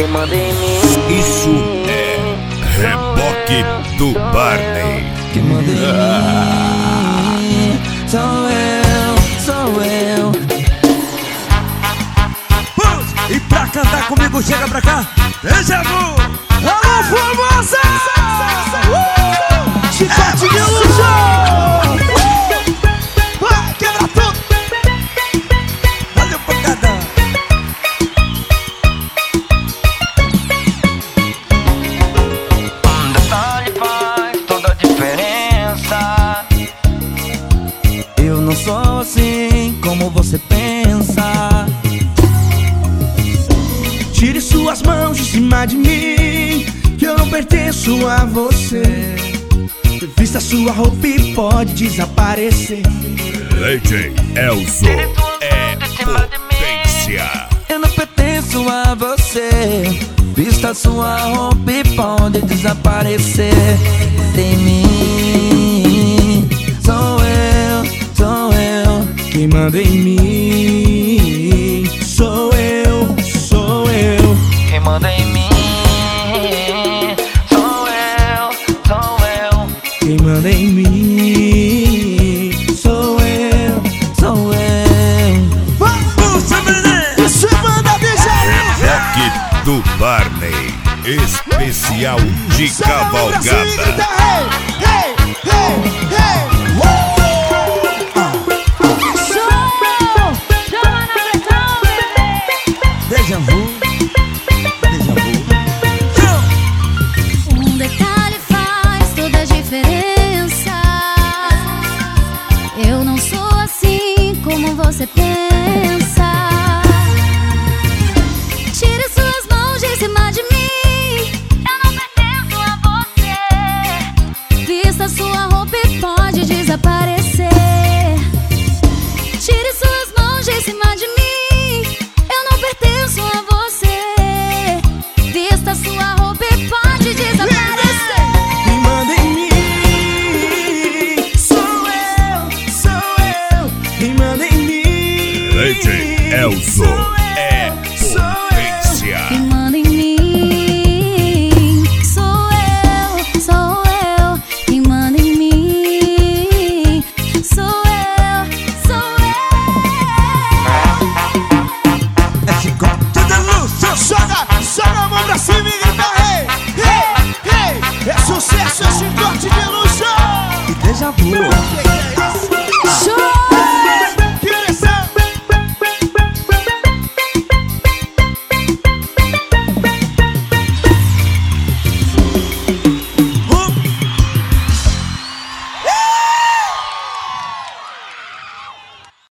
quem manda em mim. Isso é Reboque do Barney. Quem manda em mim sou eu. E pra cantar comigo, chega pra cá, Déjà Vu! Alô, famosa! Chicote de ilusão! Vai quebrar tudo! Valeu, pancadão! Um detalhe faz toda a diferença. Eu não sou assim como você pensa. Tire suas mãos de cima de mim, que eu não pertenço a você. Vista sua roupa e pode desaparecer. DJ Elzo é potência. Eu não pertenço a você. Vista sua roupa e pode desaparecer. Em mim sou eu. Quem manda em mim sou eu. Quem manda em mim sou eu. Quem manda em mim sou eu. Puxa, menino! Isso é banda Reboque do Barney. Especial de cavalgada. Déjà Vu! Um detalhe faz toda a diferença. Eu não sou assim como você pensa. Tire suas mãos de cima de mim. Eu não pertenço a você. Vista sua roupa e pode desaparecer. Tire suas mãos de cima de mim. Eu não pertenço a você. Vista sua roupa e pode desaparecer. Quem manda em mim sou eu. Quem manda em mim DJ Elzo é potência.